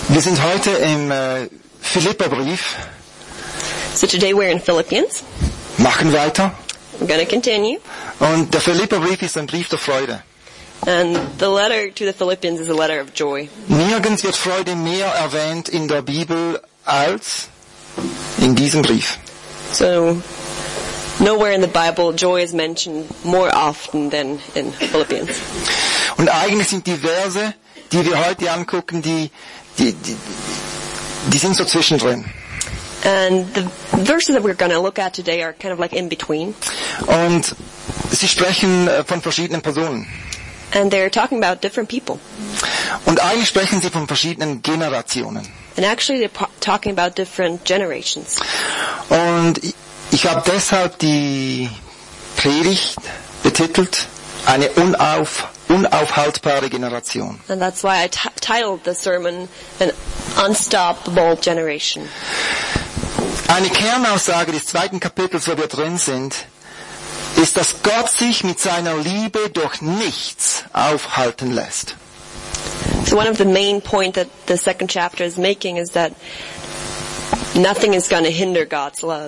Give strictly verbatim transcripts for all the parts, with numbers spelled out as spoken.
Wir sind heute im äh, Philipperbrief. So today we're in Philippians. Machen weiter. We're going to continue. Und der Philipperbrief ist ein Brief der Freude. And the letter to the Philippians is a letter of joy. Nirgends wird Freude mehr erwähnt in der Bibel als in diesem Brief. So nowhere in the Bible joy is mentioned more often than in Philippians. Und eigentlich sind die Verse, die wir heute angucken, die, die, die, die sind so zwischendrin. And the verses that we're going to look at today are kind of like in between. Und sie sprechen von verschiedenen Personen. And they're talking about different people. Und eigentlich sprechen sie von verschiedenen Generationen. And actually they're po- talking about different generations. Und ich habe deshalb die Predigt betitelt, eine unauf, unaufhaltbare Generation. And that's why I t- titled the sermon, An Unstoppable Generation. Eine Kernaussage des zweiten Kapitels, wo wir drin sind, ist, dass Gott sich mit seiner Liebe durch nichts aufhalten lässt. So one of the main points that the second chapter is making is that nothing is going to hinder God's love.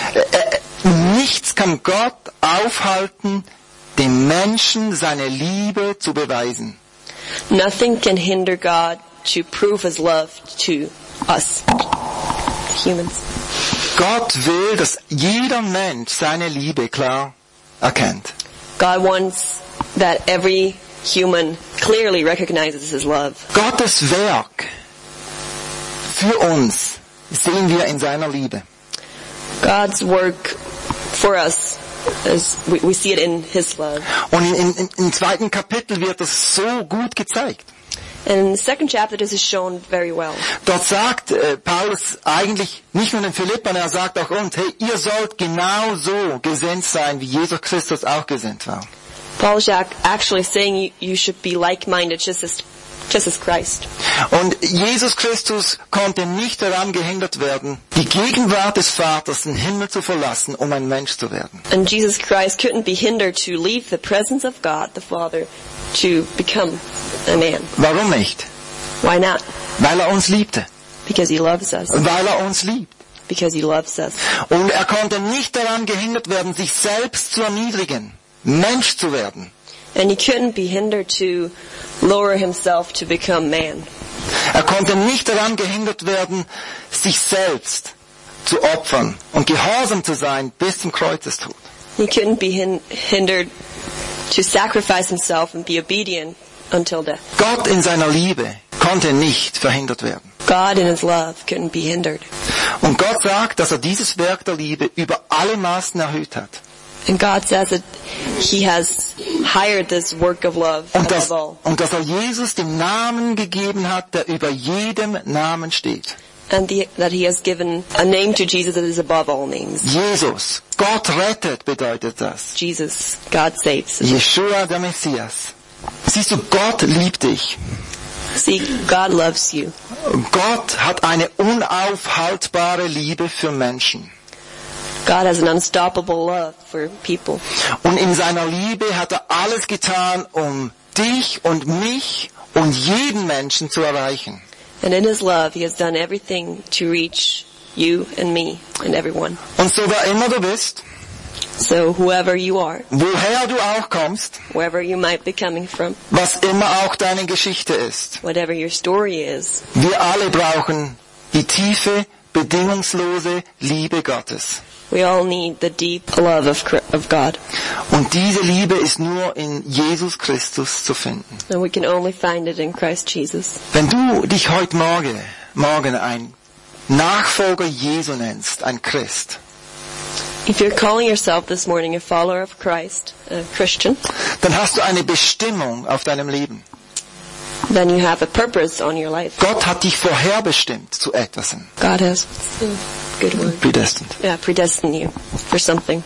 Nichts kann Gott aufhalten, dem Menschen seine Liebe zu beweisen. Nothing can hinder God to prove His love to us, humans. Gott will, dass jeder Mensch seine Liebe klar erkennt. God wants that every human clearly recognizes His love. Gottes Werk für uns sehen wir in seiner Liebe. God's work for us, is, we, we see it in His love. Und in, in, im zweiten Kapitel wird das so gut gezeigt. And in the second chapter this is shown very well. Dort sagt äh, Paulus eigentlich nicht nur den Philippern, er sagt auch uns, hey, ihr sollt genauso gesinnt sein, wie Jesus Christus auch gesinnt war. Paul is actually saying you, you should be like-minded just as, just as Christ. Und Jesus Christus konnte nicht daran gehindert werden, die Gegenwart des Vaters, den Himmel zu verlassen, um ein Mensch zu werden. And Jesus Christ couldn't be hindered to leave the presence of God, the Father, to become a man. Warum nicht? Why not? Weil er uns liebte. Because He loves us. Weil er uns liebt. Because He loves us. Und er konnte nicht daran gehindert werden, sich selbst zu erniedrigen, Mensch zu werden. And He couldn't be hindered to lower Himself to become man. Er konnte nicht daran gehindert werden, sich selbst zu opfern und gehorsam zu sein bis zum Kreuzestod. He couldn't be hin- hindered to sacrifice Himself and be obedient until death. Gott in seiner Liebe konnte nicht verhindert werden. God in His love couldn't be hindered. Und Gott sagt, dass er dieses Werk der Liebe über alle Maßen erhöht hat. And God says that He has hired this work of love Und dass, above all. und dass er Jesus den Namen gegeben hat, der über jedem Namen steht. And the, that He has given a name to Jesus that is above all names. Jesus, Gott rettet, bedeutet das. Jesus, God saves. Jeshua, der Messias. Siehst du, Gott liebt dich. See, God loves you. Gott hat eine unaufhaltbare Liebe für Menschen. God has an unstoppable love for people. Und in seiner Liebe hat er alles getan, um dich und mich und jeden Menschen zu erreichen. And in His love, He has done everything to reach you and me and everyone. Und so wer immer du bist, So whoever you are, woher du auch kommst, wherever you might be coming from, was immer auch deine Geschichte ist, whatever your story is, wir alle brauchen die tiefe, bedingungslose Liebe Gottes. we all need the deep love of, of God. Und diese Liebe ist nur in Jesus Christus zu finden. And we can only find it in Christ Jesus. Wenn du dich heute Morgen, morgen ein Nachfolger Jesu nennst, ein Christ, If you're calling yourself this morning a follower of Christ, a Christian, dann hast du eine Bestimmung auf deinem Leben. then you have a purpose on your life. Gott hat dich vorherbestimmt zu etwas. God has, what's the good word? Predestined. Yeah, predestined you for something.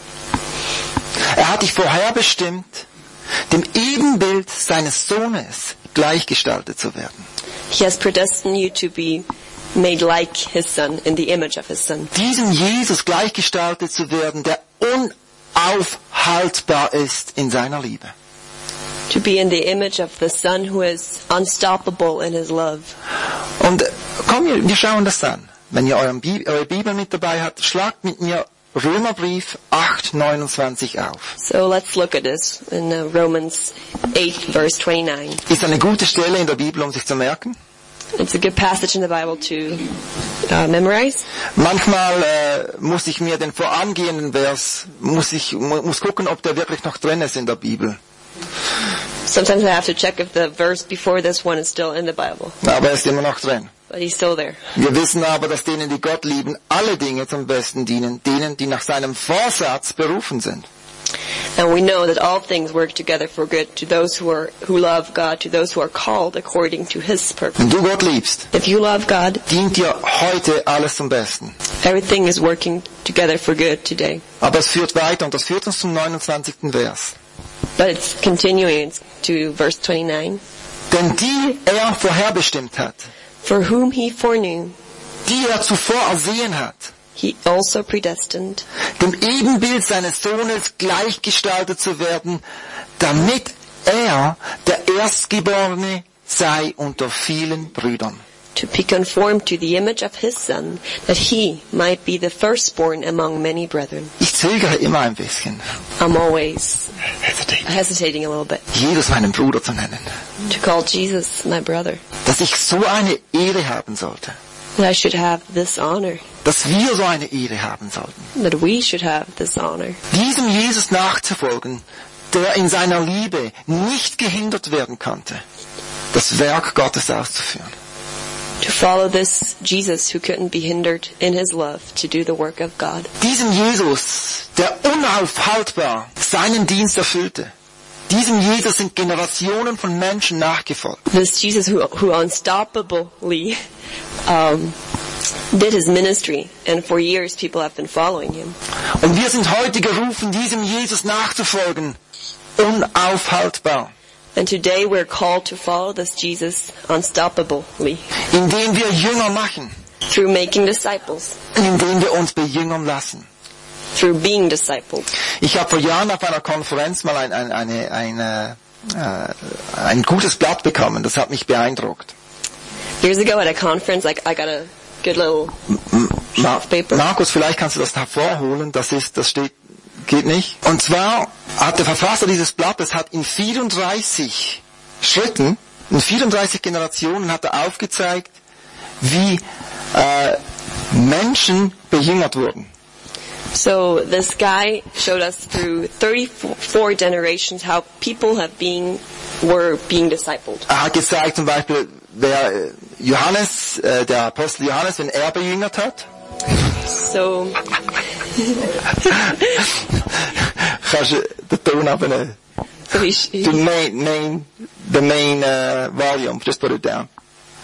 Er hat dich vorherbestimmt, dem Ebenbild seines Sohnes gleichgestaltet zu werden. He has predestined you to be made like His Son, in the image of His Son. Diesem Jesus gleichgestaltet zu werden, der unaufhaltbar ist in seiner Liebe. To be in the image of the Son who is unstoppable in his love. Und komm, wir, wir schauen das an. Wenn ihr euren Bi- eure Bibel mit dabei habt, schlagt mit mir Römerbrief acht neunundzwanzig auf. So let's look at this in uh, Romans eight, verse twenty-nine. Ist eine gute Stelle in der Bibel, um sich zu merken. It's a good passage in the Bible to uh, memorize. Manchmal äh, muss ich mir den vorangehenden Vers, muss ich mu- muss gucken, ob der wirklich noch drin ist in der Bibel. Sometimes I have to check if the verse before this one is still in the Bible. Aber er ist immer noch drin. But he's still there. Wir wissen aber, dass denen, die Gott lieben, alle Dinge zum Besten dienen, denen, die nach seinem Vorsatz berufen sind. And we know that all things work together for good to those who are who love God, to those who are called according to his purpose. Wenn du Gott liebst, If you love God, dient dir heute alles zum Besten. everything is working together for good today. Aber es führt weiter und das führt uns zum neunundzwanzigsten Vers. But it's continuing to verse twenty-nine. Denn die er vorherbestimmt hat, For whom he foreknew, die er zuvor ersehen hat, he also predestined, dem Ebenbild seines Sohnes gleichgestaltet zu werden, damit er der Erstgeborene sei unter vielen Brüdern. to be conformed to the image of his Son, that he might be the firstborn among many brethren. Ich zögere immer ein bisschen, I'm always hesitating a little bit Jesus meinen Bruder zu nennen, to call Jesus my brother, dass ich so eine Ehre haben sollte, that I should have this honor, dass wir so eine Ehre haben sollten, that we should have this honor, diesem Jesus nachzufolgen, der in seiner Liebe nicht gehindert werden konnte, das Werk Gottes auszuführen. to follow this Jesus who couldn't be hindered in his love to do the work of God. Diesem Jesus, der unaufhaltbar seinen Dienst erfüllte, diesem Jesus sind Generationen von Menschen nachgefolgt. This Jesus who, who unstoppably um, did his ministry, and for years people have been following him. Und wir sind heute gerufen, diesem Jesus nachzufolgen, unaufhaltbar, And today we're called to follow this Jesus unstoppably indem wir Jünger machen, through making disciples, indem wir uns bejüngern lassen. through being discipled. Ich habe vor Jahren auf einer Konferenz mal ein, ein, eine, eine, äh, ein gutes Blatt bekommen, das hat mich beeindruckt. Years ago at a conference, like I got a good little Ma of paper. Markus, vielleicht kannst du das hervorholen, das ist, das steht, geht nicht. Und zwar hat der Verfasser dieses Blattes hat in vierunddreißig Schritten, in vierunddreißig Generationen hat er aufgezeigt, wie äh, Menschen bejüngert wurden. So this guy showed us through thirty-four generations how people have been were being discipled. Er hat gezeigt zum Beispiel, wer äh, Johannes, äh, der Apostel Johannes, wenn er bejüngert hat. So Kannst du den Ton abnehmen? so he, he The main, main, the main uh, volume, just put it down.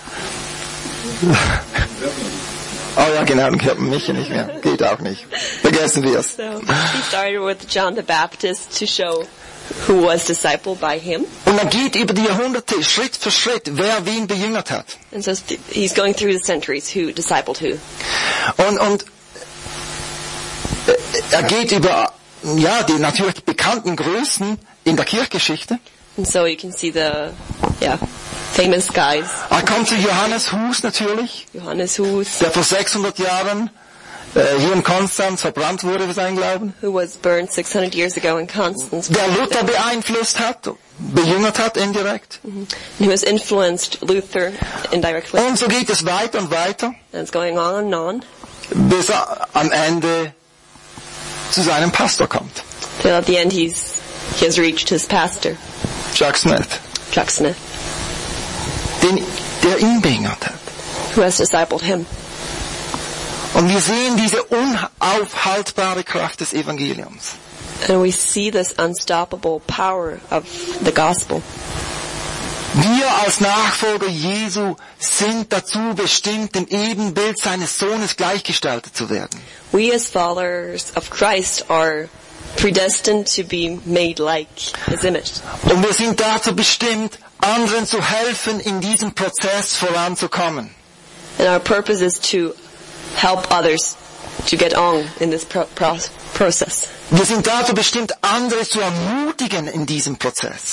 Oh ja, genau, dann hört man mich nicht mehr. Geht auch nicht. Vergessen wir es. so he started with John the Baptist to show who was discipled by him. Und er geht über die Jahrhunderte, Schritt für Schritt, wer wen bejüngert hat. And so th- he's going through the centuries who discipled who. Und, und äh, er geht über, ja, die natürlich bekannten Größen in der Kirchgeschichte. And so you can see the, yeah, famous guys. Er kommt zu Johannes Hus natürlich, Johannes Hus, der vor sechshundert Jahren äh, hier in Konstanz verbrannt wurde für seinen Glauben. who was burned six hundred years ago in Constance. Der Luther beeinflusst hat, bejüngert hat indirekt. And who has influenced Luther indirectly. Und so geht es weiter und weiter, And it's going on and on. bis er am Ende zu seinem Pastor kommt, Till at the end he's, he has reached his pastor, Chuck Smith, Chuck Smith, den, der ihn bejüngert hat. who has discipled him. Und wir sehen diese unaufhaltbare Kraft des Evangeliums. And we see this unstoppable power of the gospel. Wir als Nachfolger Jesu sind dazu bestimmt, dem Ebenbild seines Sohnes gleichgestaltet zu werden. We as followers of Christ are predestined to be made like his image. Und wir sind dazu bestimmt, anderen zu helfen, in diesem Prozess voranzukommen. And our purpose is to help others to get on in this pro- pro- process. Wir sind dazu bestimmt, andere zu ermutigen in diesem Prozess.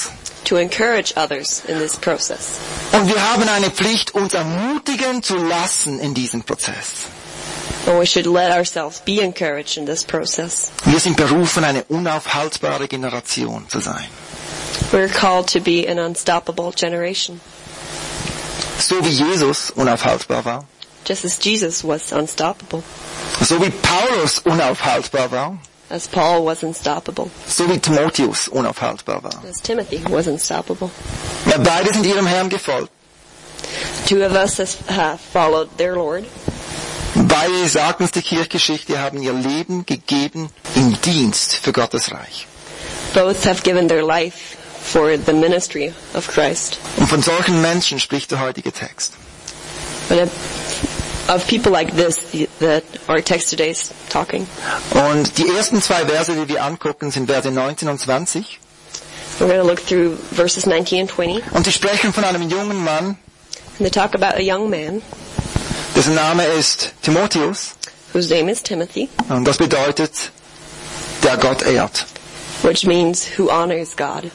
to encourage others in this process. Und wir haben eine Pflicht, uns ermutigen zu lassen in diesem Prozess. And we should let ourselves be encouraged in this process. Wir sind berufen, eine unaufhaltbare Generation zu sein. We're called to be an unstoppable generation. So wie Jesus unaufhaltbar war. Just as Jesus was unstoppable. So wie Paulus unaufhaltbar war. As Paul was unstoppable. So wie Timotheus unaufhaltbar war. As Timothy was unstoppable. Ja, beide sind ihrem Herrn gefolgt. Two of us has, have followed their Lord. Beide, sagt uns die Kirchengeschichte, haben ihr Leben gegeben im Dienst für Gottes Reich. Both have given their life for the ministry of Christ. Und von solchen Menschen spricht der heutige Text. And of people like this that our text today is talking. Und die ersten zwei Verse, die wir angucken, sind Verse neunzehn und zwanzig. We're going to look through verses nineteen and twenty. Und sie sprechen von einem jungen Mann, And they talk about a young man dessen Name ist Timotheus. whose name is Timothy, Und das bedeutet, der Gott ehrt. which means who honors God.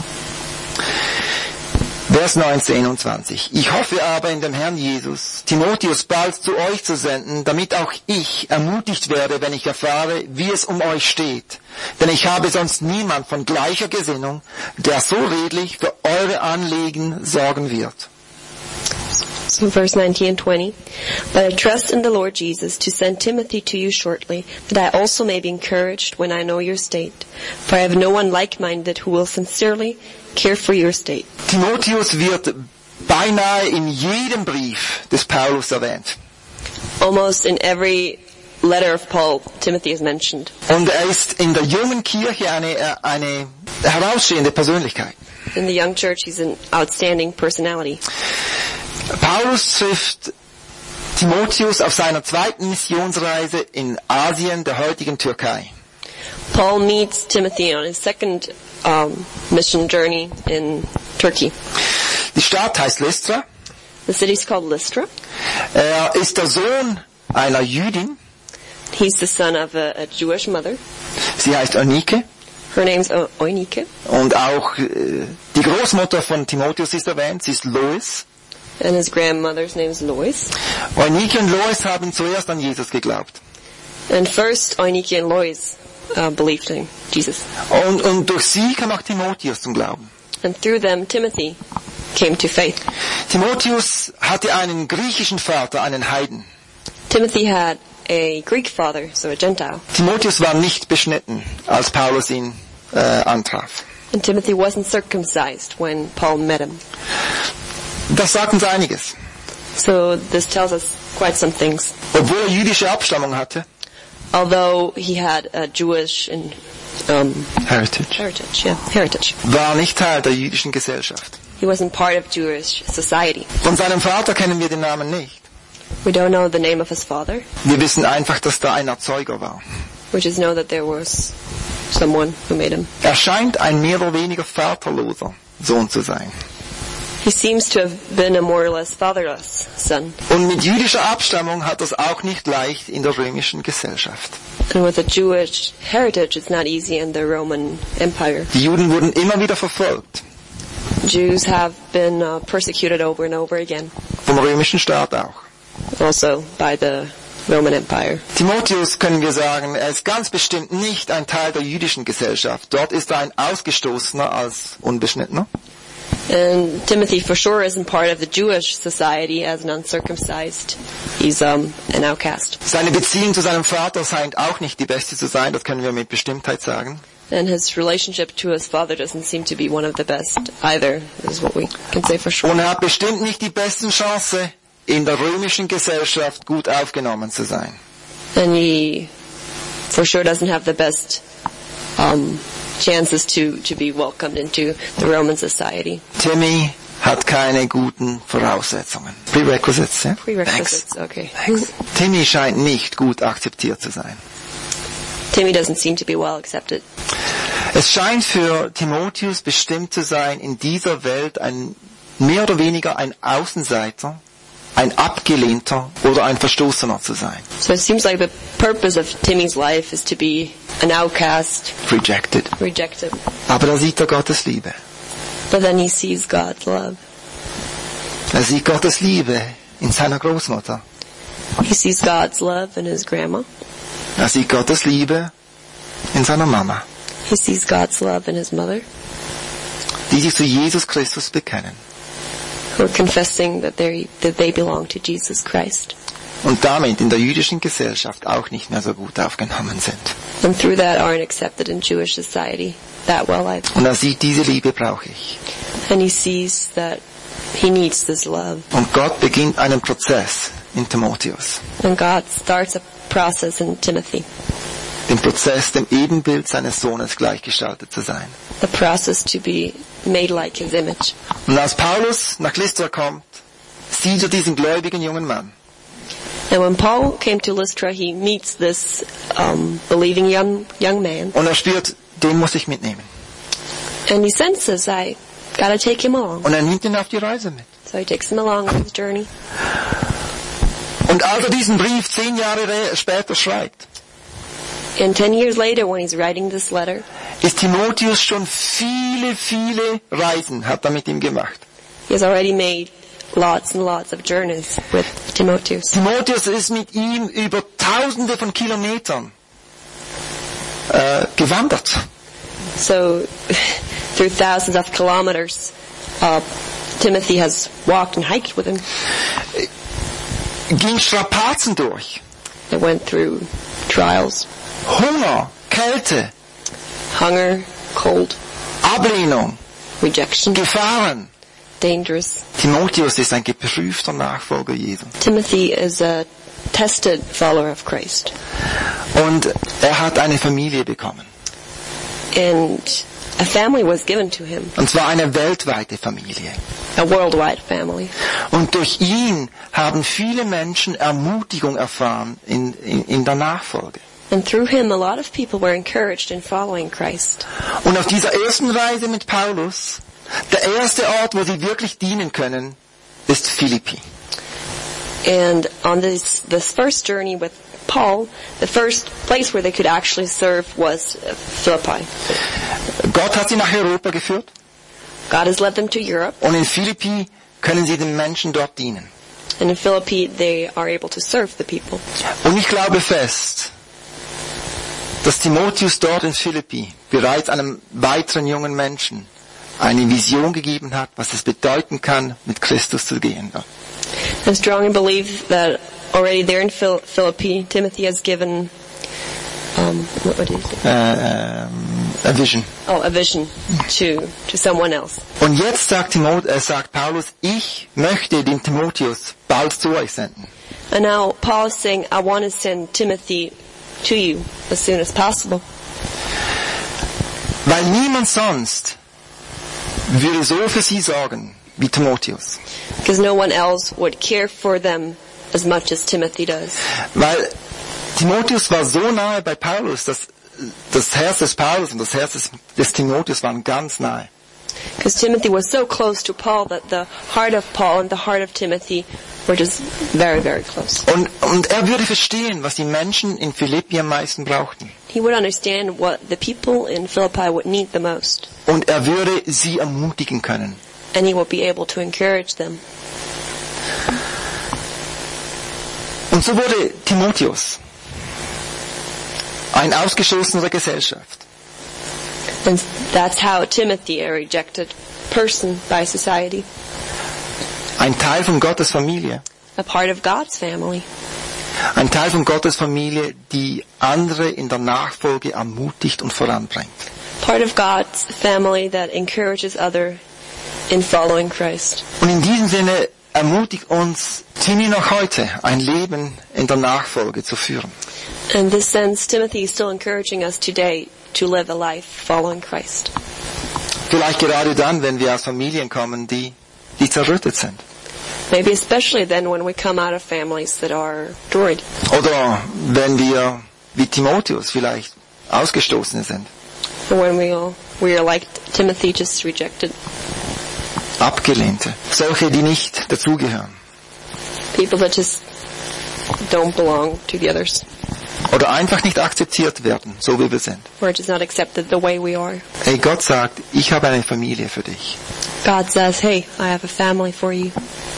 Vers neunzehn und zwanzig. Ich hoffe aber in dem Herrn Jesus, Timotheus bald zu euch zu senden, damit auch ich ermutigt werde, wenn ich erfahre, wie es um euch steht. Denn ich habe sonst niemand von gleicher Gesinnung, der so redlich für eure Anliegen sorgen wird. So verse nineteen and twenty. But I trust in the Lord Jesus to send Timothy to you shortly, that I also may be encouraged when I know your state. For I have no one like-minded who will sincerely care for your state. Timotheus wird beinahe in jedem Brief des Paulus erwähnt. Almost in every letter of Paul, Timothy is mentioned. Und er ist in der jungen Kirche eine, eine herausstehende Persönlichkeit. In the young church, he's an outstanding personality. Paulus trifft Timotheus auf seiner zweiten Missionsreise in Asien, der heutigen Türkei. Paul meets Timothy on his second um, mission journey in Turkey. Die Stadt heißt Lystra. The city is called Lystra. Er ist der Sohn einer Jüdin. He's the son of a, a Jewish mother. Sie heißt Eunike. Her name's o- Oinike. Und auch äh, die Großmutter von Timotheus ist erwähnt. Sie ist Lois. And his grandmother's name is Lois. Eunike und Lois haben zuerst an Jesus geglaubt. And first, Oinike and Lois uh, believed in Jesus. Und, und durch sie kam auch Timotheus zum Glauben. And through them, Timothy came to faith. Timotheus hatte einen griechischen Vater, einen Heiden. Timothy had a Greek father, so a Gentile. Timotheus war nicht beschnitten, als Paulus ihn äh, antraf. And Timothy wasn't circumcised when Paul met him. Das sagt uns einiges. So this tells us quite some things. Obwohl er jüdische Abstammung hatte, Although he had a Jewish and um, Heritage, heritage, yeah, heritage. war nicht Teil der jüdischen Gesellschaft. He wasn't part of Jewish society. Von seinem Vater kennen wir den Namen nicht. We don't know the name of his father. Wir wissen einfach, dass da ein Erzeuger war. We just know that there was someone who made him. Er scheint ein mehr oder weniger vaterloser Sohn zu sein. He seems to have been a more or less fatherless son. Und mit jüdischer Abstammung hat er es auch nicht leicht in der römischen Gesellschaft. And with a Jewish heritage, it's not easy in the Roman Empire. Die Juden wurden immer wieder verfolgt. Jews have been uh, persecuted over and over again. Vom römischen Staat auch. Also by the Roman Empire. Timotheus können wir sagen, er ist ganz bestimmt nicht ein Teil der jüdischen Gesellschaft. Dort ist er ein Ausgestoßener als Unbeschnittener. And Timothy for sure isn't part of the Jewish society as an uncircumcised. He's um, an outcast. Seine Beziehung zu seinem Vater scheint auch nicht die beste zu sein, das können wir mit Bestimmtheit sagen. And his relationship to his father doesn't seem to be one of the best either, is what we can say for sure. Und er hat bestimmt nicht die besten Chancen, in der römischen Gesellschaft gut aufgenommen zu sein. And he for sure doesn't have the best um, chances to, to be welcomed into the Roman society. Timmy hat keine guten Voraussetzungen. Prerequisites, ja? Prerequisites, Thanks. okay. Thanks. Timmy scheint nicht gut akzeptiert zu sein. Timmy doesn't seem to be well accepted. Es scheint für Timotheus bestimmt zu sein, in dieser Welt ein mehr oder weniger ein Außenseiter, ein Abgelehnter oder ein Verstoßener zu sein. So it seems like the purpose of Timmy's life is to be an outcast, Rejected. rejected. Aber da sieht er Gottes Liebe. But then he sees God's love. Er sieht Gottes Liebe in seiner Großmutter. He sees God's love in his grandma. Er sieht Gottes Liebe in seiner Mama, He sees God's love in his mother, die sich zu Jesus Christus bekennen. who are confessing that they that they belong to Jesus Christ. Und damit in der jüdischen Gesellschaft auch nicht mehr so gut aufgenommen sind. And through that aren't accepted in Jewish society that well either. Und er sieht, diese Liebe brauche ich. And he sees that he needs this love. Und Gott beginnt einen Prozess in Timotheus. And God starts a process in Timothy. Den Prozess, dem Ebenbild seines Sohnes gleichgestaltet zu sein. The process to be made like his image. Und als Paulus nach Lystra kommt, sieht er diesen gläubigen jungen Mann. And when Paul came to Lystra, he meets this um, believing young young man. Und er spürt, den muss ich mitnehmen. And he senses, I gotta take him along. Und er nimmt ihn auf die Reise mit. So he takes him along on his journey. Und als er diesen Brief zehn Jahre später schreibt, And ten years later, when he's writing this letter, ist Timotheus schon viele, viele Reisen, hat er mit ihm gemacht. he has already made lots and lots of journeys with Timotheus. Timotheus ist mit ihm über tausende von Kilometern äh, gewandert. So through thousands of kilometers, uh, Timothy has walked and hiked with him. Ging Strapazen durch. They went through trials, Hunger, Kälte, hunger, cold, Ablehnung, rejection, Gefahren. dangerous. Timotheus ist ein geprüfter Nachfolger Jesu. Timothy is a tested follower of Christ. Und er hat eine Familie bekommen. And a family was given to him, Und zwar eine weltweite Familie. a worldwide family. Und durch ihn haben viele Menschen Ermutigung erfahren in, in, in der Nachfolge. And through him, a lot of people were encouraged in following Christ. Und auf dieser ersten Reise mit Paulus, der erste Ort, wo sie wirklich dienen können, ist Philippi. And on this this first journey with Paul, the first place where they could actually serve was uh, Philippi. Gott hat sie nach Europa geführt God has led them to Europe, und in Philippi können sie den Menschen dort dienen. and in Philippi they are able to serve the people. Und ich glaube fest, dass Timotheus dort in Philippi bereits einem weiteren jungen Menschen eine Vision gegeben hat, was es bedeuten kann, mit Christus zu gehen. I strongly believe that already there in Phil- Philippi, Timothy has given, um, what, what did he say? Äh, ähm, a vision. Oh, a vision to to someone else. Und jetzt sagt, Timot äh, sagt Paulus, ich möchte den Timotheus bald zu euch senden. And now Paul is saying, I want to send Timothy to you as soon as possible. Weil niemand sonst würde so für sie sorgen wie Timotheus. Because no one else would care for them as much as Timothy does. Weil Timotheus war so nahe bei Paulus, dass das Herz des Paulus und das Herz des, des Timotheus waren ganz nahe. Because Timothy was so close to Paul that the heart of Paul and the heart of Timothy were just very, very close. Und, und er würde verstehen, was die Menschen in Philippi am meisten brauchten. He would understand what the people in Philippi would need the most. Und er würde sie ermutigen können. And he would be able to encourage them. Und so wurde Timotheus ein Ausgestoßener der Gesellschaft. And that's how Timothy, a rejected person by society, Ein Teil von Gottes Familie. a part of God's family, Ein Teil von Gottes Familie, die andere in der Nachfolge ermutigt und voranbringt. part of God's family that encourages other in following Christ. Und in diesem Sinne ermutigt uns Timmy noch heute, ein Leben in der Nachfolge zu führen. In this sense, Timothy is still encouraging us today to live a life following Christ. Vielleicht gerade dann, wenn wir aus Familien kommen, die, die zerrüttet sind. Maybe especially then when we come out of families that are destroyed. Oder wenn wir, wie Timotheus vielleicht, Ausgestoßene sind. Or when we, all, we are like Timothy, just rejected. Abgelehnte. Solche, die nicht dazugehören. People that just don't belong to the others. Oder einfach nicht akzeptiert werden, so wie wir sind. or it is not accepted the way we are. Hey, Gott sagt, ich habe eine Familie für dich. God says, hey, I have a family for you.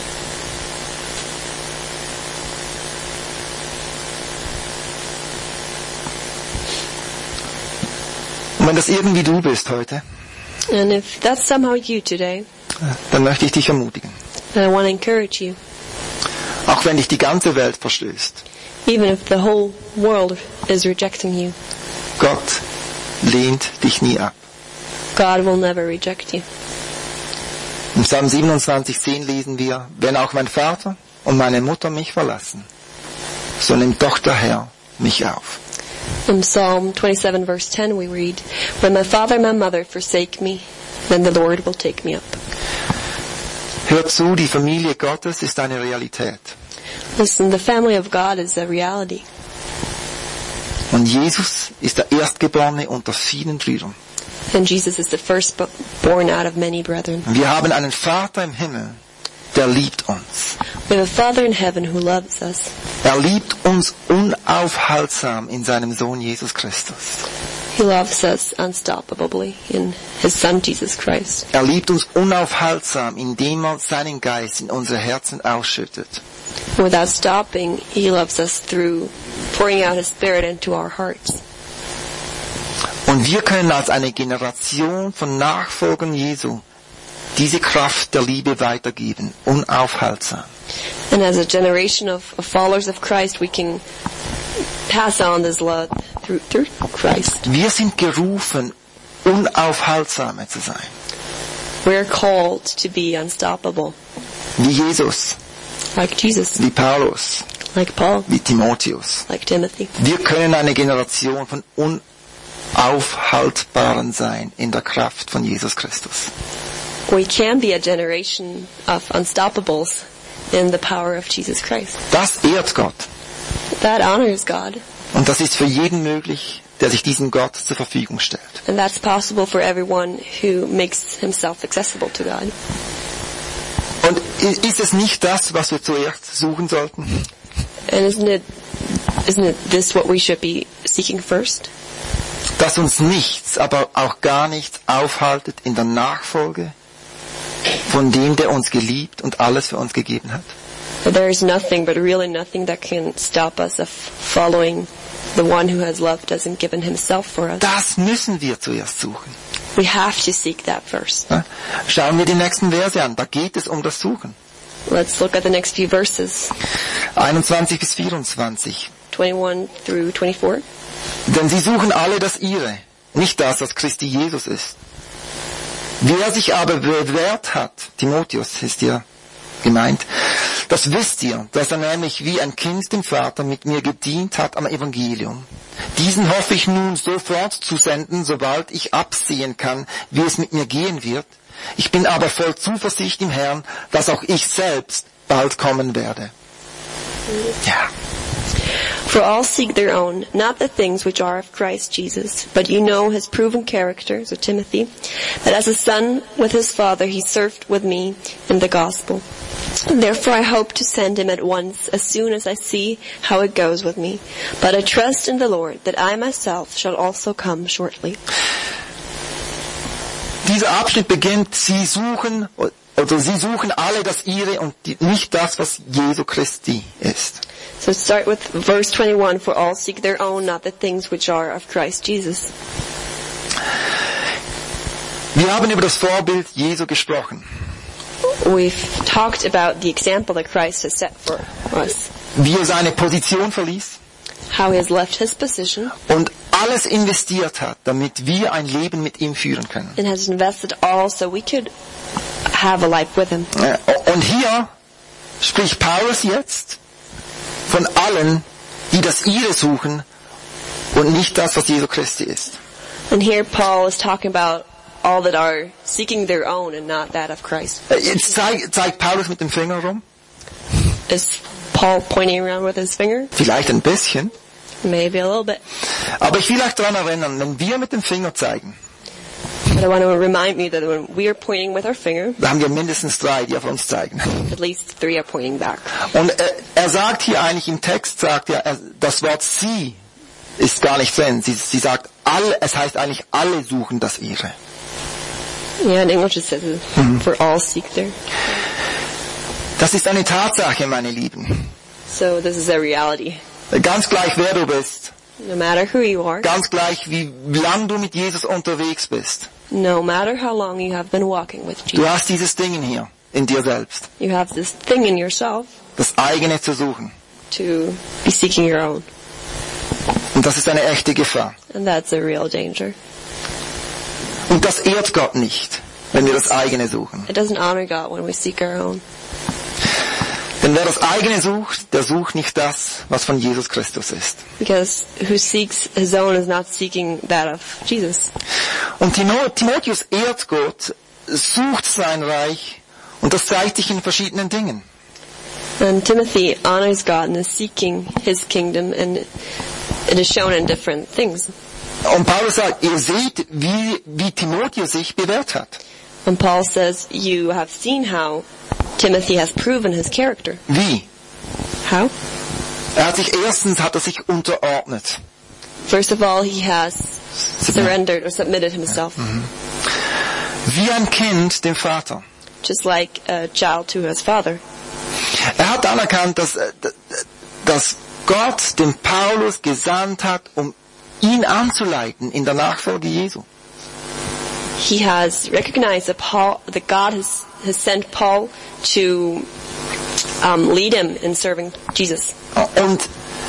Und wenn das irgendwie du bist heute, And if that's somehow you today, dann möchte ich dich ermutigen. then I want to encourage you. Auch wenn dich die ganze Welt verstößt. Even if the whole world is rejecting you, Gott lehnt dich nie ab. God will never reject you. Im Psalm siebenundzwanzig zehn lesen wir, wenn auch mein Vater und meine Mutter mich verlassen, so nimmt doch der Herr mich auf. In Psalm twenty-seven verse ten we read, when my father and my mother forsake me, then the Lord will take me up. Hört zu, die Familie Gottes ist eine Realität. Listen, the family of God is a reality. Und Jesus ist der Erstgeborene unter vielen Brüdern. And Jesus is the firstborn out of many brethren. Wir haben einen Vater im Himmel, der liebt uns. We have a Father in heaven who loves us. Er liebt uns unaufhaltsam in seinem Sohn Jesus Christus. He loves us unstoppably in His Son Jesus Christ. Er liebt uns unaufhaltsam, indem er seinen Geist in unsere Herzen ausschüttet. Without stopping, He loves us through pouring out His Spirit into our hearts. Und wir können als eine Generation von Nachfolgern Jesu diese Kraft der Liebe weitergeben, unaufhaltsam. And as a generation of, of followers of Christ, we can pass on this love through, through Christ. Wir sind gerufen, unaufhaltsamer zu sein. We're called to be unstoppable, Wie Jesus, like Jesus, wie Paulus, like Paul, wie Timotheus. like Timothy. Wir können eine Generation von unaufhaltbaren sein in der Kraft von Jesus Christus. We can be a generation of unstoppables in the power of Jesus Christ. Das ehrt Gott. That honors God. Und das ist für jeden möglich, der sich diesem Gott zur Verfügung stellt. And that's possible for everyone who makes himself accessible to God. Und ist es nicht das, was wir zuerst suchen sollten? And isn't it, isn't it this what we should be seeking first? Dass uns nichts, aber auch gar nichts aufhaltet in der Nachfolge von dem, der uns geliebt und alles für uns gegeben hat. But there is nothing, but really nothing that can stop us of following the one who has loved us and given himself for us. Das müssen wir zuerst suchen. We have to seek that first. Ja? Schauen wir die nächsten Verse an, da geht es um das Suchen. Let's look at the next few verses, einundzwanzig bis vierundzwanzig. twenty-one through twenty-four. Denn sie suchen alle das Ihre, nicht das, was Christi Jesus ist. Wer sich aber bewährt hat, Timotheus ist hier gemeint, das wisst ihr, dass er nämlich wie ein Kind dem Vater mit mir gedient hat am Evangelium. Diesen hoffe ich nun sofort zu senden, sobald ich absehen kann, wie es mit mir gehen wird. Ich bin aber voll Zuversicht im Herrn, dass auch ich selbst bald kommen werde. Ja. For all seek their own, not the things which are of Christ Jesus. But you know his proven character, so Timothy, that as a son with his father he served with me in the gospel. Therefore I hope to send him at once, as soon as I see how it goes with me. But I trust in the Lord that I myself shall also come shortly. Dieser Abschnitt beginnt, sie suchen, oder sie suchen alle das Ihre und nicht das, was Jesu Christi ist. So start with verse twenty-one, for all seek their own, not the things which are of Christ Jesus. Wir haben über das Vorbild Jesu gesprochen. We've talked about the example that Christ has set for us. Wie er seine Position verließ How he has left his position und alles investiert hat, damit wir ein Leben mit ihm führen können. and has invested all so we could have a life with him. Und hier spricht Paulus jetzt von allen, die das Ihre suchen und nicht das, was Jesu Christi ist. And here Paul is talking about all that are seeking their own and not that of Christ. Jetzt zeigt, zeigt Paulus mit dem Finger rum. Is Paul pointing around with his finger? Vielleicht ein bisschen. Maybe a little bit. Aber ich will euch daran erinnern, wenn wir mit dem Finger zeigen, But I want to remind me that when we are pointing with our finger, da haben wir mindestens drei, die auf uns zeigen. at least three are pointing back. Und er, er sagt hier eigentlich im Text, sagt er, er, das Wort sie ist gar nicht drin. Sie, sie sagt, alle, es heißt eigentlich, alle suchen das Ihre. Yeah, in English it says, mm-hmm. for all seek their. Das ist eine Tatsache, meine Lieben. So this is a reality. Ganz gleich, wer du bist. No matter who you are. Ganz gleich, wie lang du mit Jesus unterwegs bist. No matter how long you have been walking with Jesus. Du hast dieses Ding hier, in dir selbst. You have this thing in yourself. Das eigene zu suchen. To be seeking your own. Und das ist eine echte Gefahr. And that's a real danger. Und das ehrt Gott nicht, wenn wir das eigene suchen. It doesn't honor God when we seek our own. Denn wer das eigene sucht, der sucht nicht das, was von Jesus Christus ist. Because who seeks his own is not seeking that of Jesus. Und Timotheus ehrt Gott, sucht sein Reich, und das zeigt sich in verschiedenen Dingen. And Timothy honors God and is seeking his kingdom, and it is shown in different things. Und Paulus sagt, ihr seht, wie, wie Timotheus sich bewährt hat. And Paul says, you have seen how Timothy has proven his character. Wie? How? Er hat sich erstens hat er sich unterordnet. First of all, he has surrendered or submitted himself. Ja. Mhm. Wie ein Kind dem Vater. Just like a child to his father. Er hat anerkannt, dass, dass Gott den Paulus gesandt hat, um ihn anzuleiten in der Nachfolge Jesu. He has recognized that Paul, that God has, has sent Paul to um, lead him in serving Jesus. Und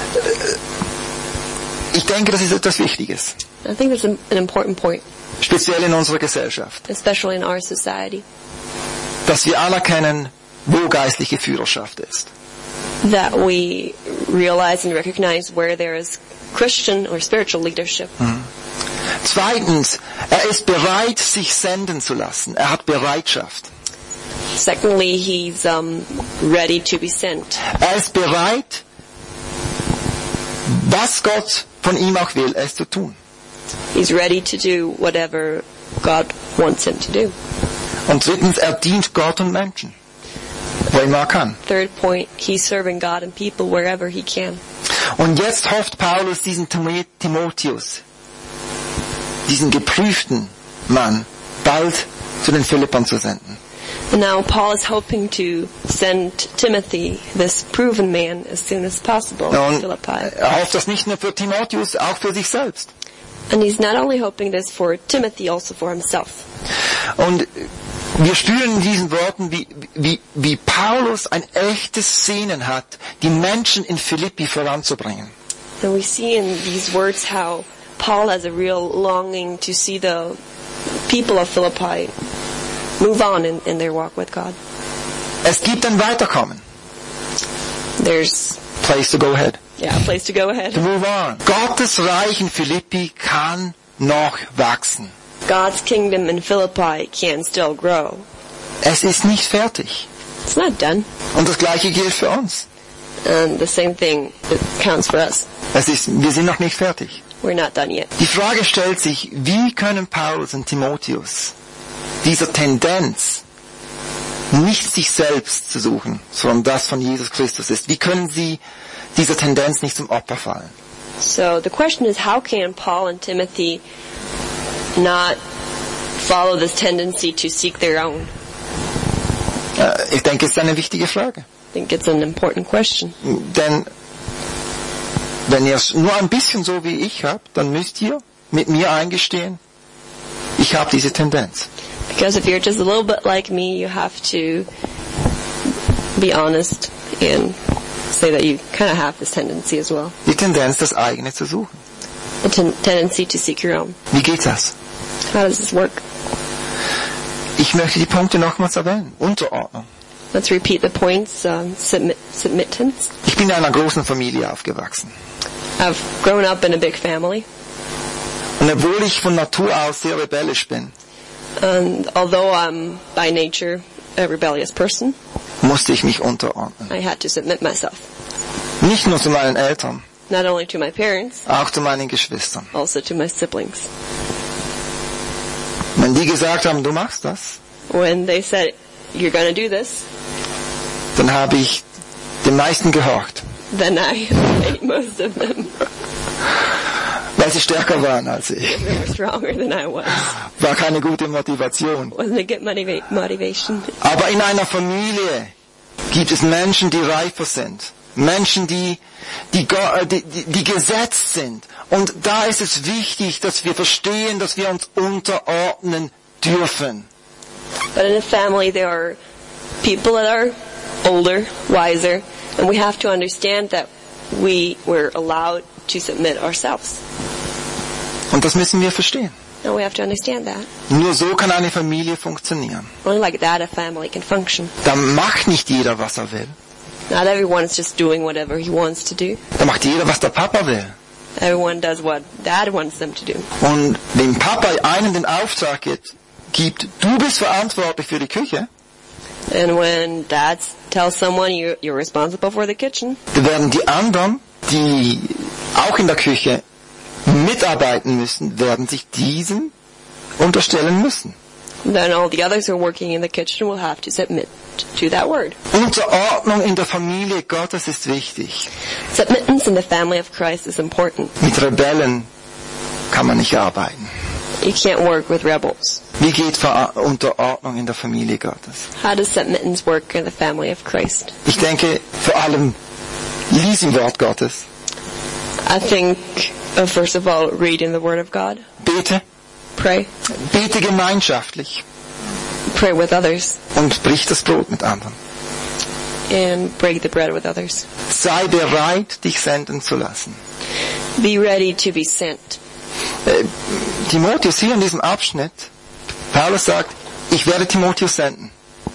ich denke, das ist etwas Wichtiges. I think that's an important point. Speziell in unserer Gesellschaft. Especially in our society. Dass wir anerkennen, wo geistliche Führerschaft ist. That we realize and recognize where there is Christian or spiritual leadership. Mhm. Zweitens, er ist bereit, sich senden zu lassen. Er hat Bereitschaft. Secondly, he's um, ready to be sent. Er ist bereit, was Gott von ihm auch will, es zu tun. He's ready to do whatever God wants him to do. Und drittens, er dient Gott und Menschen, wo immer er kann. Third point, he's serving God and people wherever he can. Und jetzt hofft Paulus, diesen Timotheus, diesen geprüften Mann, bald zu den Philippern zu senden. And now Paul is hoping to send Timothy, this proven man, as soon as possible to Philippi. Er hofft das nicht nur für Timotheus, auch für sich selbst. And he's not only hoping this for Timothy, also for himself. Und wir spüren in diesen Worten, wie, wie, wie Paulus ein echtes Sehnen hat, die Menschen in Philippi voranzubringen. And we see in these words how Paul has a real longing to see the people of Philippi move on in, in their walk with God. Es gibt ein Weiterkommen. There's place to go ahead. Yeah, a place to go ahead. To move on. Gottes Reich in Philippi kann noch wachsen. God's kingdom in Philippi can still grow. Es ist nicht fertig. It's not done. Und das Gleiche gilt für uns. And the same thing counts for us. Es ist, wir sind noch nicht fertig. We're not done yet. Die Frage stellt sich, wie können Paulus und Timotheus dieser Tendenz, nicht sich selbst zu suchen, sondern das von Jesus Christus ist, wie können sie dieser Tendenz nicht zum Opfer fallen? So the question is, how can Paul and Timothy not follow this tendency to seek their own? Ich denke, es ist eine wichtige Frage. I think it's an important question. Denn wenn ihr es nur ein bisschen so wie ich habt, dann müsst ihr mit mir eingestehen, ich habe diese Tendenz. Because if you're just a little bit like me, you have to be honest and say that you kind of have this tendency as well. Die Tendenz, das eigene zu suchen. A ten- tendency to seek your own. Wie geht das? How does this work? Ich möchte die Punkte nochmals erwähnen. Unterordnung. Let's repeat the points. Um, submit, submittance. Ich bin in einer großen Familie aufgewachsen. I've grown up in a big family. Und obwohl ich von Natur aus sehr rebellisch bin, And although I'm by nature a rebellious person, musste ich mich unterordnen. I had to submit myself. Nicht nur zu meinen Eltern, Not only to my parents, auch zu meinen Geschwistern. also to my siblings. Wenn die gesagt haben, du machst das, When they said, you're going to do this, dann habe ich den meisten gehorcht. then I ate most of them. weil sie stärker waren als ich. They were stronger than I was. War keine gute Motivation. Wasn't a good motiva- motivation. Aber in einer Familie gibt es Menschen, die reifer sind. Menschen, die, die, die, die, die gesetzt sind. Und da ist es wichtig, dass wir verstehen, dass wir uns unterordnen dürfen. But in a family there are people that are older, wiser, and we have to understand that we were allowed to submit ourselves. Und das müssen wir verstehen. And we have to understand that. Nur so kann eine Familie funktionieren. Only like that a family can function. Da macht nicht jeder, was er will. Not everyone is just doing whatever he wants to do. Da macht jeder, was der Papa will. Everyone does what dad wants them to do. Und wenn Papa einen den Auftrag gibt, gibt, du bist verantwortlich für die Küche, And when dad tells someone you're, you're responsible for the kitchen, dann werden die anderen, die auch in der Küche mitarbeiten müssen, werden sich diesem unterstellen müssen. then all the others who are working in the kitchen will have to submit to that word. Unterordnung in der Familie Gottes ist wichtig. Submittance in the family of Christ is important. Mit Rebellen kann man nicht arbeiten. You can't work with rebels. Wie geht Ver- Unterordnung in der Familie Gottes? How does submittance work in the family of Christ? Ich denke vor allem, lies im Wort Gottes, I think, uh, first of all, reading the Word of God. bete, Pray. bete gemeinschaftlich Pray with others. und brich das Brot mit anderen. And break the bread with others. Sei bereit, dich senden zu lassen. Be ready to be sent. Äh, Timotheus hier in diesem Abschnitt, Paulus sagt, ich werde Timotheus senden.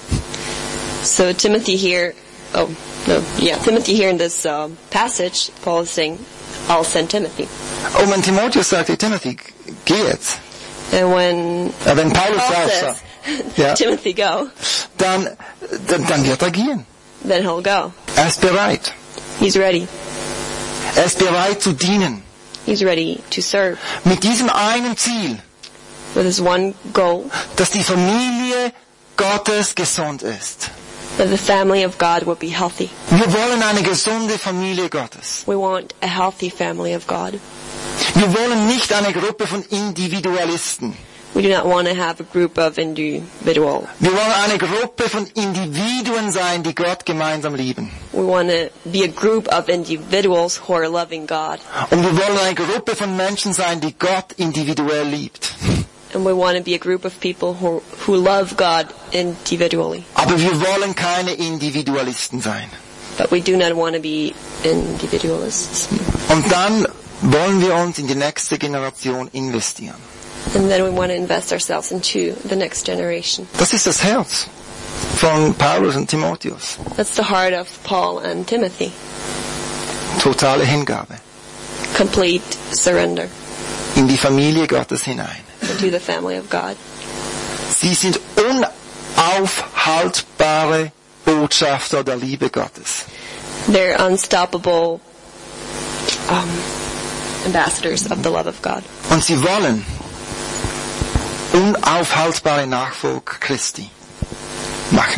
So Timothy here, oh, no, yeah, Timothy here in this um, passage, Paul is saying, I'll send Timothy. Und wenn Timotheus sagt, hey, Timothy, geh jetzt. And when Ja, wenn Paulus Paul sagt, says, ja, Timothy, go, dann, dann, dann wird er gehen. then he'll go. Er ist bereit. He's ready. Er ist bereit zu dienen. He's ready to serve Mit diesem einen Ziel, with his one goal, dass die Familie Gottes gesund ist. that the family of God will be healthy. Wir wollen eine gesunde Familie Gottes. We want a healthy family of God. Wir wollen nicht eine Gruppe von Individualisten. We do not want to have a group of individual. Wir wollen eine Gruppe von Individuen sein, die Gott gemeinsam lieben. We want to be a group of individuals who are loving God. Und wir wollen eine Gruppe von Menschen sein, die Gott individuell liebt. And we want to be a group of people who, who love God individually. Aber wir wollen keine Individualisten sein. But we do not want to be individualists. Und dann wollen wir uns in die nächste Generation investieren. And then we want to invest ourselves into the next generation. Das ist das Herz von Paulus und Timotheus. That's the heart of Paul and Timothy. Totale Hingabe Complete surrender in die Familie Gottes hinein. into the family of God. Sie sind unaufhaltbare Botschafter der Liebe Gottes. They're unstoppable um, ambassadors of the love of God. Und sie wollen unaufhaltbare Nachfolger Christi machen.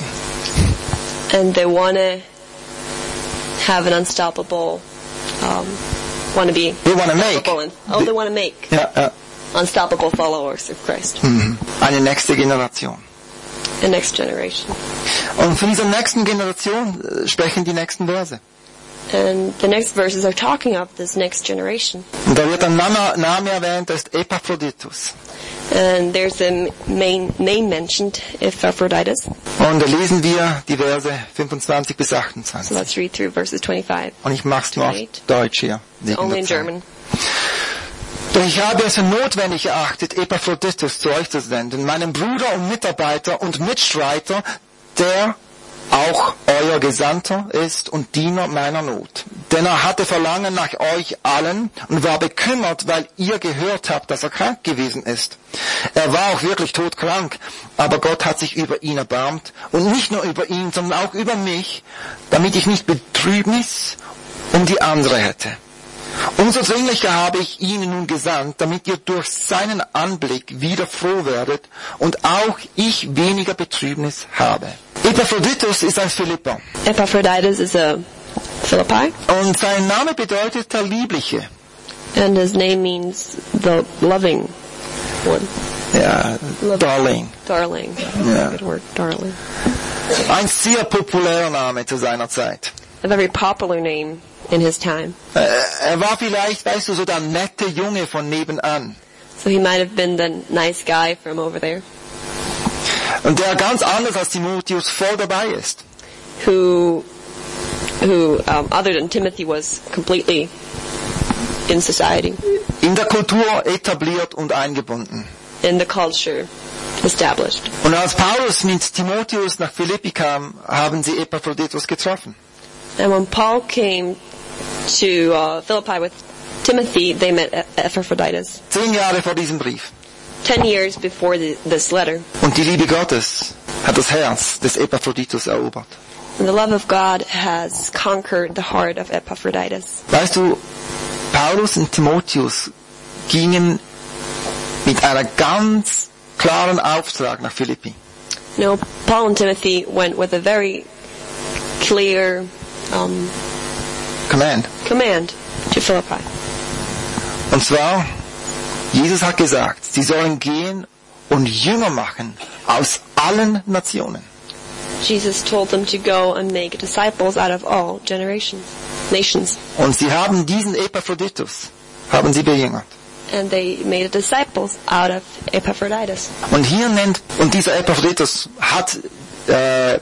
And they want to have an unstoppable, um, want to be They want to make. unstoppable and, oh, they want to make Ja, ja. unstoppable followers of Christ. Mhm. Eine nächste Generation. The next generation. Und von dieser nächsten Generation äh, sprechen die nächsten Verse. And the next verses are talking of this next generation. Und da wird ein Name, Name erwähnt, das ist Epaphroditus. And there's a main name mentioned, Epaphroditus. Und da lesen wir die Verse fünfundzwanzig bis So achtundzwanzig. let's read through verses twenty-five. Und ich mache es nur auf Right. Deutsch hier. wegen Only der in Zeit. German. Doch ich habe es für notwendig erachtet, Epaphroditus zu euch zu senden, meinen Bruder und Mitarbeiter und Mitstreiter, der auch euer Gesandter ist und Diener meiner Not. Denn er hatte Verlangen nach euch allen und war bekümmert, weil ihr gehört habt, dass er krank gewesen ist. Er war auch wirklich todkrank, aber Gott hat sich über ihn erbarmt und nicht nur über ihn, sondern auch über mich, damit ich nicht Betrübnis um die andere hätte. Umso dringlicher habe ich ihnen nun gesandt, damit ihr durch seinen Anblick wieder froh werdet und auch ich weniger Betrübnis habe. Epaphroditus ist ein Philipper Epaphroditus is a Philippi. und sein Name bedeutet der Liebliche. And his name means the loving one. Ja, Love. Darling. Darling. Ja. Good word, darling. Ein sehr populärer Name zu seiner Zeit. A very popular name in his time. Äh, Er war vielleicht, weißt du, so der nette Junge von nebenan. So he might have been the nice guy from over there Und der ganz anders als Timotheus voll dabei ist. who, who, um, other than Timothy, was completely in society, In der Kultur etabliert und eingebunden. in the culture, established. Und als Paulus mit Timotheus nach Philippi kam, haben sie Epaphroditus getroffen. And when Paul came to uh, Philippi with Timothy, they met E- Epaphroditus. Zehn Jahre vor diesem Brief. Ten years before the, this letter. Und die Liebe Gottes hat das Herz des Epaphroditus erobert. And the love of God has conquered the heart of Epaphroditus. Weißt du, Paulus und Timotheus gingen mit einer ganz klaren Auftrag nach Philippi. No, Paul and Timothy went with a very clear um, Command. command to Philippi. Und zwar, Jesus hat gesagt, sie sollen gehen und Jünger machen aus allen Nationen. Jesus told them to go and make disciples out of all generations, nations. Und sie haben diesen Epaphroditus, haben sie bejüngert. And they made disciples out of Epaphroditus. Und hier nennt, und dieser Epaphroditus hat äh, äh,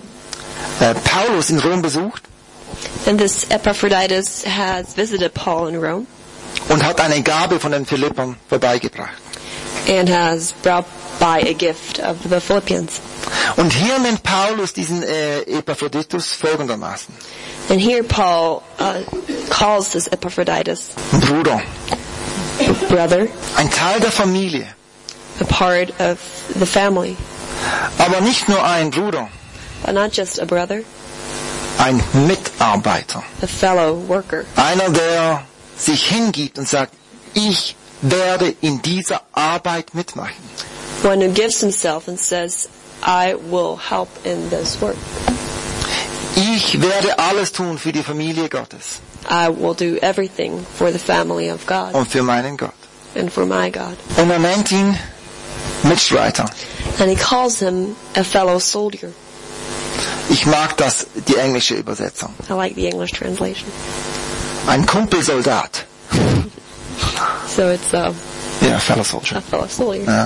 Paulus in Rom besucht And this Epaphroditus has visited Paul in Rome und hat eine Gabe von den Philippern vorbeigebracht. and has brought by a gift of the Philippians. Und hier nennt Paulus diesen äh, Epaphroditus folgendermaßen. And here Paul uh, calls this Epaphroditus Bruder, brother, ein Teil der Familie, a part of the family, aber nicht nur ein Bruder, but not just a brother, ein Mitarbeiter. a fellow worker. Einer, der sich hingibt und sagt, ich werde in dieser Arbeit mitmachen. One who gives himself and says, I will help in this work. Ich werde alles tun für die Familie Gottes I will do everything for the family of God und für meinen Gott. and for my God. Und er nennt ihn Mitstreiter. And he calls him a fellow soldier. Ich mag das, die englische Übersetzung. I like the English translation. Ein Kumpelsoldat. So it's uh, Ja, fellow a soldier. fellow soldier. Ja.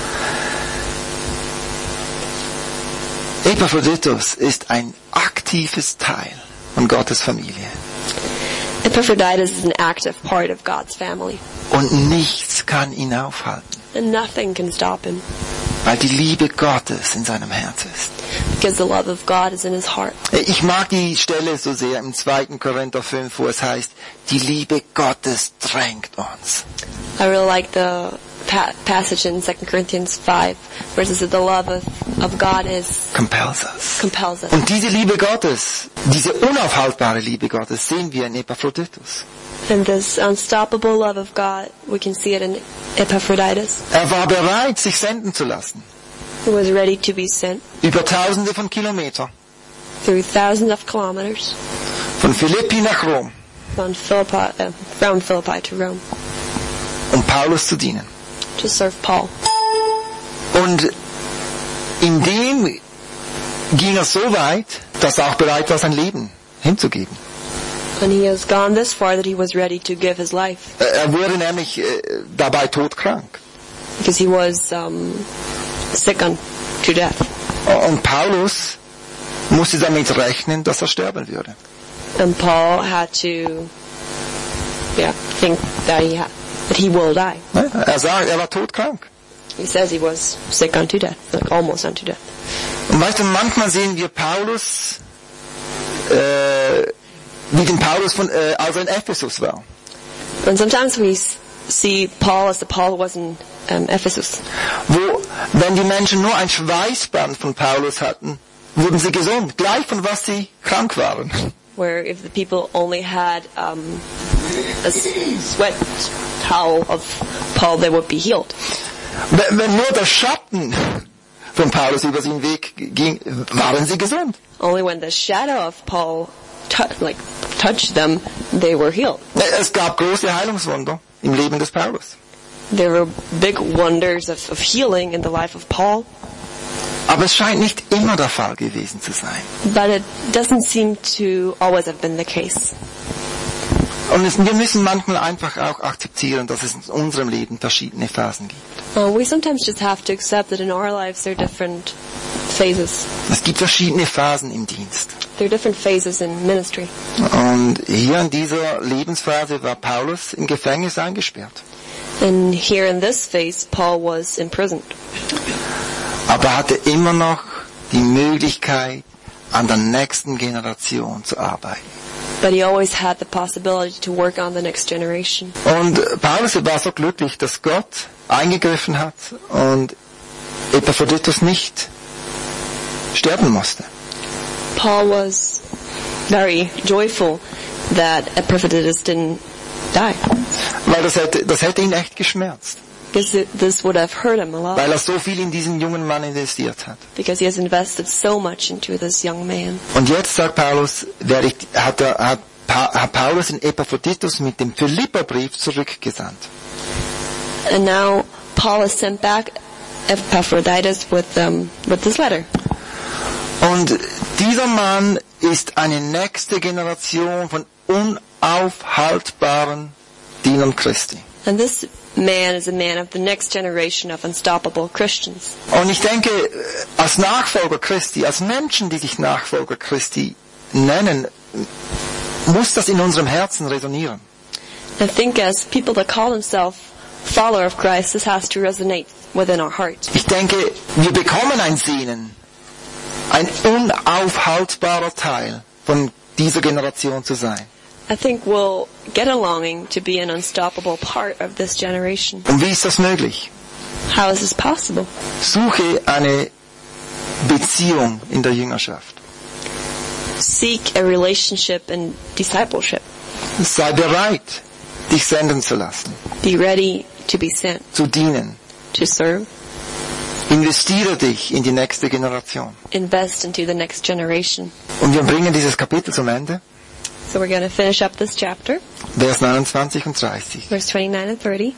Epaphroditus ist ein aktives Teil von Gottes Familie. Epaphroditus is an active part of God's family. Und nichts kann ihn aufhalten, And nothing can stop him weil die Liebe Gottes in seinem Herz ist. because the love of God is in his heart. Ich mag die Stelle so sehr im zweiten Korinther fünf, wo es heißt, die Liebe Gottes drängt uns. I really like the pa- passage in Second Corinthians five where it says that the love of, of God is Compels us. compels us. Und diese Liebe Gottes, diese unaufhaltbare Liebe Gottes, sehen wir in Epaphroditus. And this unstoppable love of God, we can see it in Epaphroditus, Er war bereit, sich senden zu lassen. who was ready to be sent Über tausende von Kilometern. through thousands of kilometers Von Philippi nach Rom, from Philippi, uh, from Philippi to Rome um Paulus zu dienen. to serve Paul. Und in dem ging er so weit, dass er auch bereit war, sein Leben hinzugeben. And he has gone this far that he was ready to give his life Er wurde nämlich äh, dabei todkrank. because he was um, sick unto death. Und Paulus musste damit rechnen, dass er sterben würde. And Paul had to, yeah, think that he ha- that he will die. Ne? Er sagt, er war todkrank. He says he was sick unto death, like almost unto death. Und weißt du, manchmal sehen wir Paulus, äh, wie den Paulus von, äh, als er in Ephesus war. And sometimes we s- see Paul as the Paul who was in um, Ephesus, Wo, wenn die Menschen nur ein Schweißband von Paulus hatten, wurden sie gesund, gleich von was sie krank waren. where if the people only had um, a s- sweat towel of Paul, they would be healed. Wenn, wenn nur der Schatten von Paulus über seinen Weg ging, waren sie gesund. Only when the shadow of Paul t- like touched them, they were healed. Es gab große Heilungswunder im Leben des Paulus. There were big wonders of, of healing in the life of Paul. Aber es scheint nicht immer der Fall gewesen zu sein. But it doesn't seem to always have been the case. Und es, wir müssen manchmal einfach auch akzeptieren, dass es in unserem Leben verschiedene Phasen gibt. Uh, we sometimes just have to accept that in our lives there are different phases. Es gibt verschiedene Phasen im Dienst. There are different phases in ministry. Und hier in dieser Lebensphase war Paulus im Gefängnis eingesperrt. And here in this phase, Paul was imprisoned. Aber er hatte immer noch die Möglichkeit, an der nächsten Generation zu arbeiten. But he always had the possibility to work on the next generation. Und Paulus war so glücklich, dass Gott eingegriffen hat und Epaphroditus nicht sterben musste. Paul was very joyful that Epaphroditus didn't die. Weil das hätte, das hätte ihn echt geschmerzt. Because this would have hurt him a lot. Weil er so viel in diesen jungen Mann investiert hat. Because he has invested so much into this young man. Und jetzt sagt Paulus, werde ich, hat, er, hat, hat Paulus den Epaphroditus mit dem Philipperbrief zurückgesandt. And now Paul has sent back Epaphroditus with um, with this letter. Und dieser Mann ist eine nächste Generation von unaufhaltbaren Dienern Christi. And this man is a man of the next generation of unstoppable Christians. Und ich denke, als Nachfolger Christi, als Menschen, die sich Nachfolger Christi nennen, muss das in unserem Herzen resonieren. I think as people that call themselves follower of Christ, this has to resonate within our heart. Ich denke, wir bekommen ein Sehnen, ein unaufhaltbarer Teil von dieser Generation zu sein. I think we'll get a longing to be an unstoppable part of this generation. Und wie ist das möglich? How is this possible? Suche eine Beziehung in der Jüngerschaft. Seek a relationship and discipleship. Sei bereit, dich senden zu lassen, Be ready to be sent, zu dienen. to serve. Investiere dich in die nächste Generation. Invest into the next generation. Und wir bringen dieses Kapitel zum Ende. So we're going to finish up this chapter, Vers neunundzwanzig und dreißig. verse twenty-nine and thirty.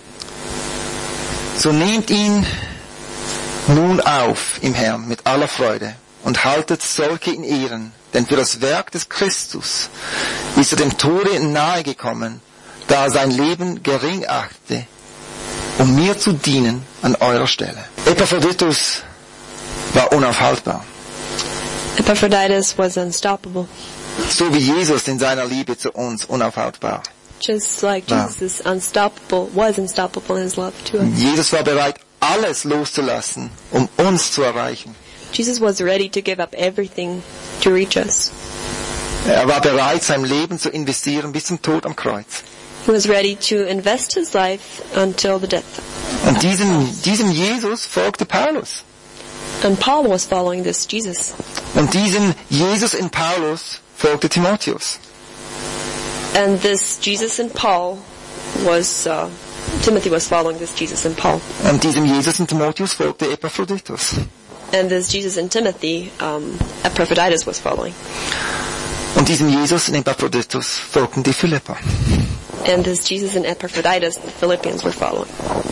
So nehmt ihn nun auf im Herrn mit aller Freude und haltet solche in Ehren, denn für das Werk des Christus ist er dem Tode nahe gekommen, da er sein Leben gering achte, um mir zu dienen an eurer Stelle. Epaphroditus war unaufhaltbar, Epaphroditus was unstoppable, so wie Jesus in seiner Liebe zu uns unaufhaltbar. just like Wow. Jesus unstoppable was unstoppable in his love to us. Jesus war bereit, alles loszulassen, um uns zu erreichen. Jesus was ready to give up everything to reach us. Er war bereit, sein Leben zu investieren bis zum Tod am Kreuz. He was ready to invest his life until the death. Und diesem, diesem Jesus folgte Paulus. And Paul was following this Jesus. Und diesem Jesus in Paulus folgte Timotheus. And this Jesus in Paul was, uh, Timothy was following this Jesus in Paul. Und diesem Jesus in Timotheus folgte Epaphroditus. And this Jesus in Timothy, um, Epaphroditus was following. Und diesem Jesus in Epaphroditus folgten die Philipper. And this Jesus in Epaphroditus, the Philippians were following.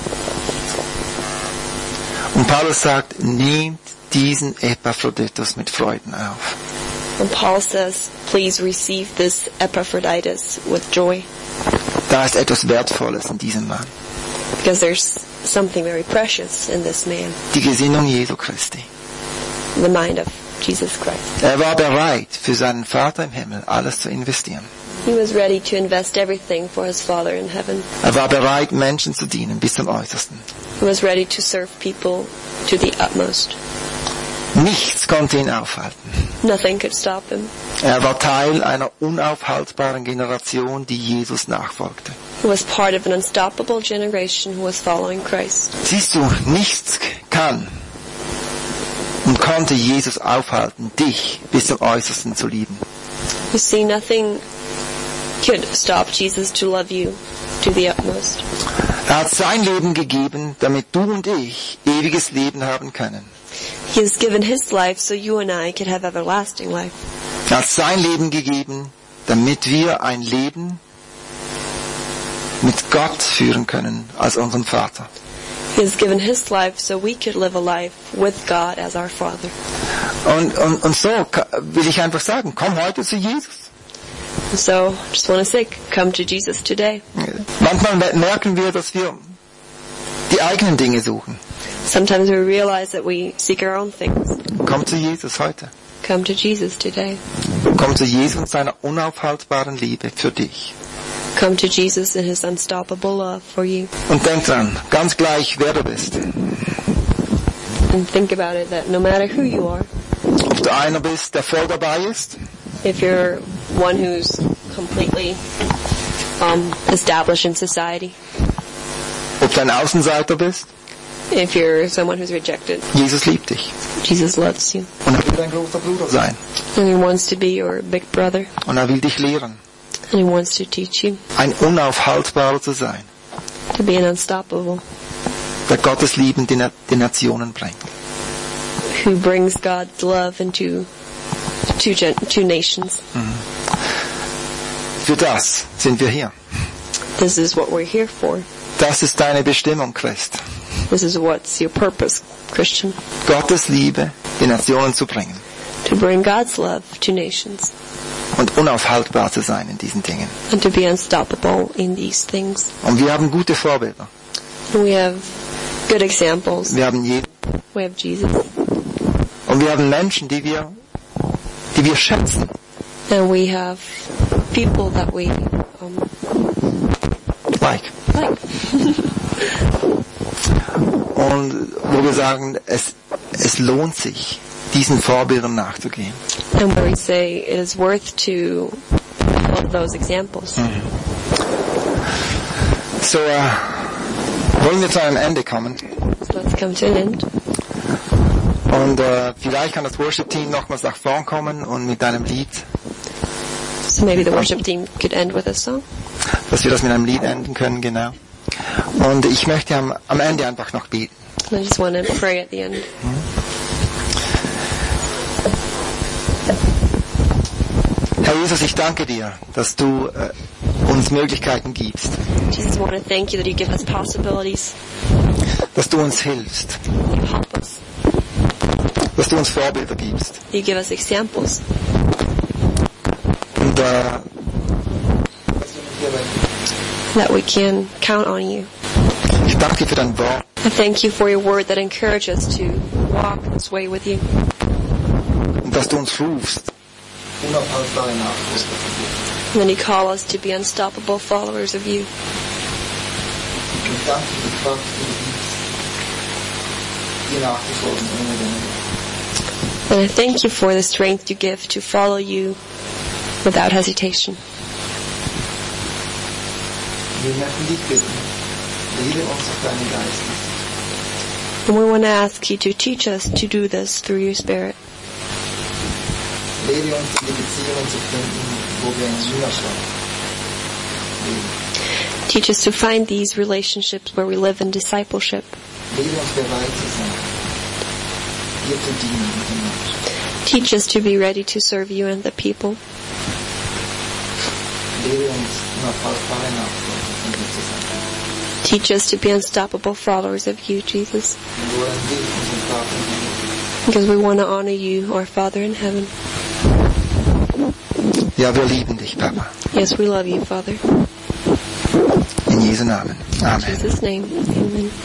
Und Paulus sagt, nehmt diesen Epaphroditus mit Freuden auf. And Paul says, please receive this Epaphroditus with joy, Da ist etwas Wertvolles in diesem Mann. because there's something very precious in this man, Die Gesinnung Jesu Christi. the mind of Jesus Christ. Er war bereit, für seinen Vater im Himmel alles zu investieren. He was ready to invest everything for his Father in heaven. Er war bereit, Menschen zu dienen bis zum Äußersten. He was ready to serve people to the utmost. Nichts konnte ihn aufhalten. Nothing could stop him. Er war Teil einer unaufhaltbaren Generation, die Jesus nachfolgte. He was part of an unstoppable generation who was following Christ. Siehst du, nichts kann und konnte Jesus aufhalten, dich bis zum Äußersten zu lieben. You see, nothing could stop Jesus to love you to the utmost. Er hat sein Leben gegeben, damit du und ich ewiges Leben haben können. He has given his life so you and I could have everlasting life. Er hat sein Leben gegeben, damit wir ein Leben mit Gott führen können als unseren Vater. He has given his life so we could live a life with God as our Father. Und, und, und so will ich einfach sagen, komm heute zu Jesus. So, just want to say, come to Jesus today. Manchmal merken wir, dass wir die eigenen Dinge suchen. Sometimes we realize that we seek our own things. Komm zu Jesus heute. Come to Jesus today. Komm zu Jesus und seiner unaufhaltbaren Liebe für dich. Come to Jesus in his unstoppable love for you. Und denk dran, ganz gleich wer du bist. And think about it, that no matter who you are, ob du einer bist, der voll dabei ist, if you're one who's completely um, established in society, ob du ein Außenseiter bist, if you're someone who's rejected, Jesus liebt dich. Jesus loves you. Und er will dein großer Bruder sein. And he wants to be your big brother. Und er will dich lehren. And he wants to teach you. Ein unaufhaltbarer zu sein. To be an unstoppable. Der Gottes Liebe in die Nationen bringt. Who brings God's love into two, gen- two nations. Mhm. Für das sind wir hier. This is what we're here for. Das ist deine Bestimmung, Christ. This is what's your purpose, Christian. Gottes Liebe die Nationen zu bringen. To bring God's love to nations. Und unaufhaltbar zu sein in diesen Dingen. And to be unstoppable in these things. Und wir haben gute Vorbilder. And we have good examples. Wir haben jeden. We have Jesus. Und wir haben Menschen, die wir, die wir schätzen. And we have people that we um, like. like. Und wo wir sagen, es, es lohnt sich, diesen Vorbildern nachzugehen. And where we say it is worth to follow those examples. Mhm. So, äh, wollen wir zu einem Ende kommen. So let's come to an end. Und äh, vielleicht kann das Worship-Team nochmals nach vorn kommen und mit einem Lied. So maybe the worship team could end with a song. Dass wir das mit einem Lied enden können, genau. Und ich möchte am, am Ende einfach noch beten. And I just want to pray at the end. Herr Jesus, ich danke dir, dass du äh, uns Möglichkeiten gibst. Jesus, I want to thank you that you give us possibilities. Dass du uns hilfst. You help us. Dass du uns Vorbilder gibst. You give us examples. Und äh, that we can count on you. ich danke dir für dein Wort. I thank you for your word that encourages us to walk this way with you. Und dass du uns rufst. Unaufhaltbare Nachfolger. And then you call us to be unstoppable followers of you. Und danke für die Kraft, die du gibst, dir nachzufolgen ohne Demut. And I thank you for the strength you give to follow you without hesitation. Wir möchten dich bitten, lehre uns auf deinen Geist. And we want to ask you to teach us to do this through your Spirit. Lehre uns, die Beziehungen zu finden, wo wir in Jüngerschaft leben. Teach us to find these relationships where we live in discipleship. Lehre uns bereit zu sein, dir zu dienen mit den Menschen. Teach us to be ready to serve you and the people. Lehre uns, unaufhaltbare Nachfolger von dir zu sein. Teach us to be unstoppable followers of you, Jesus. Wir wollen dich, unseren Vater im Himmel. Because we want to honor you, our Father in heaven. Ja, wir lieben dich, Papa. Yes, we love you, Father. In Jesu Namen. Amen. In Jesus' name, amen.